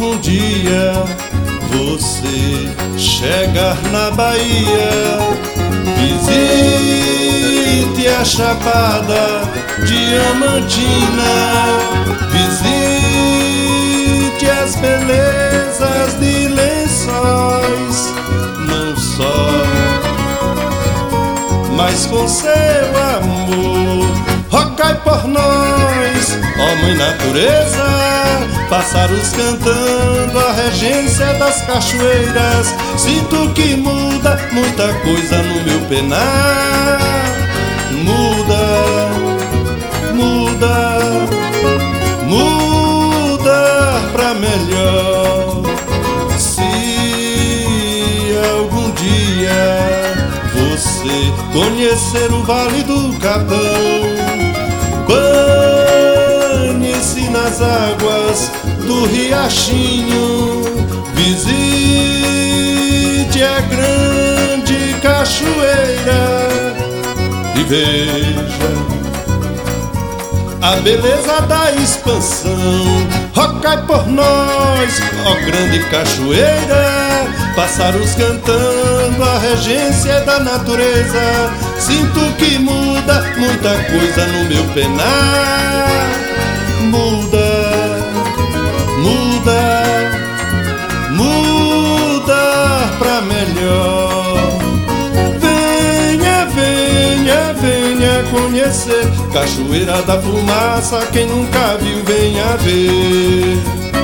algum dia você chegar na Bahia, visite a Chapada Diamantina, visite as belezas de Lençóis, não só, mas com seu amor. Rocai por nós, ó Mãe Natureza, pássaros cantando a regência das cachoeiras. Sinto que muda muita coisa no meu penar. Muda, muda, muda pra melhor. Se algum dia você conhecer o Vale do Capão, banhe-se nas águas do riachinho, visite a grande cachoeira e veja a beleza da expansão. Rocai por nós, ó grande cachoeira, pássaros cantando a regência da natureza. Sinto que muda muita coisa no meu penar. Muda, muda, muda pra melhor. Venha, venha, venha conhecer Cachoeira da Fumaça, quem nunca viu, venha ver.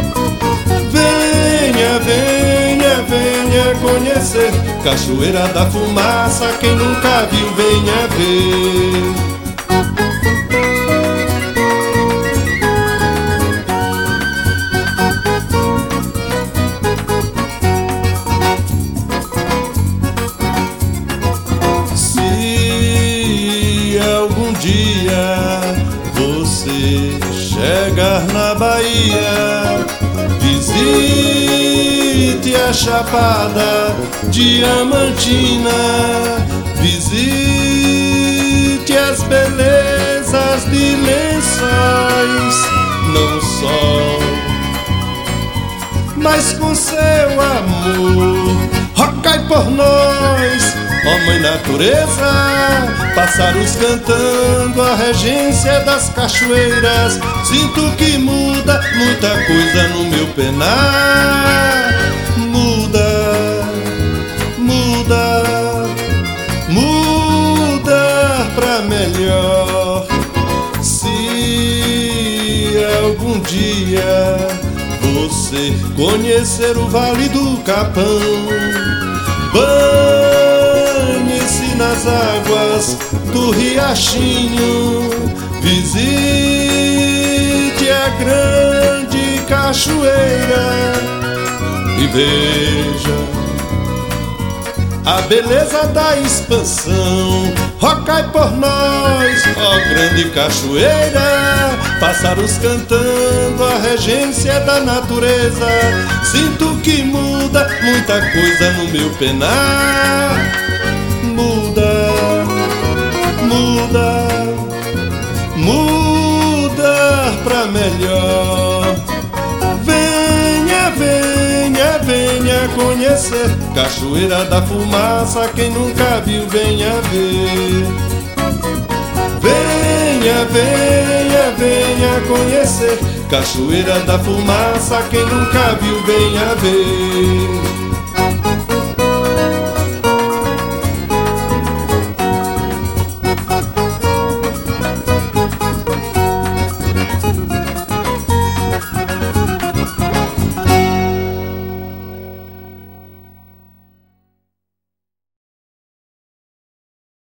Venha, venha, venha conhecer Cachoeira da Fumaça, quem nunca viu, venha ver. Se algum dia você chegar na Bahia, visite a Chapada Diamantina, visite as belezas de Lençóis, não só, mas com seu amor. Rocai por nós, ó Mãe Natureza, pássaros cantando a regência das cachoeiras. Sinto que muda muita coisa no meu penar. Muda, muda, muda pra melhor. Se algum dia você conhecer o Vale do Capão, banhe-se nas águas do riachinho, visite a grande cachoeira e veja a beleza da expansão. Rocai por nós, ó grande cachoeira, pássaros cantando a regência da natureza. Sinto que muda muita coisa no meu penar. Muda, muda, muda pra melhor. Venha, venha, venha conhecer Cachoeira da Fumaça, quem nunca viu, venha ver. Venha, venha, venha conhecer Cachoeira da Fumaça, quem nunca viu, venha ver.